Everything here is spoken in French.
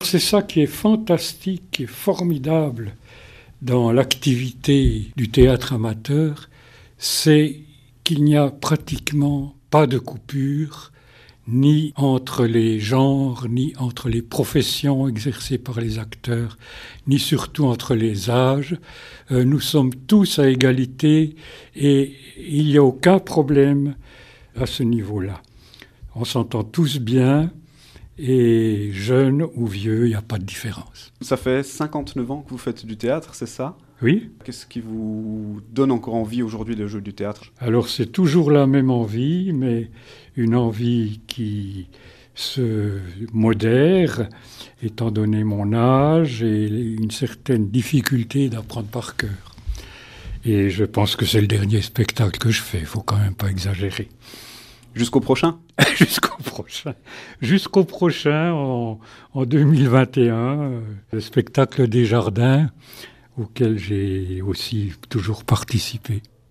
c'est ça qui est fantastique et formidable dans l'activité du théâtre amateur, c'est qu'il n'y a pratiquement pas de coupure, ni entre les genres, ni entre les professions exercées par les acteurs, ni surtout entre les âges. Nous sommes tous à égalité et il n'y a aucun problème à ce niveau-là. On s'entend tous bien et jeunes ou vieux, il n'y a pas de différence. Ça fait 59 ans que vous faites du théâtre, c'est ça ? Oui. Qu'est-ce qui vous donne encore envie aujourd'hui de jouer du théâtre ? Alors c'est toujours la même envie, mais une envie qui se modère, étant donné mon âge et une certaine difficulté d'apprendre par cœur. Et je pense que c'est le dernier spectacle que je fais, il ne faut quand même pas exagérer. Jusqu'au prochain ? Jusqu'au prochain, en 2021, le spectacle des Jardins, auquel j'ai aussi toujours participé.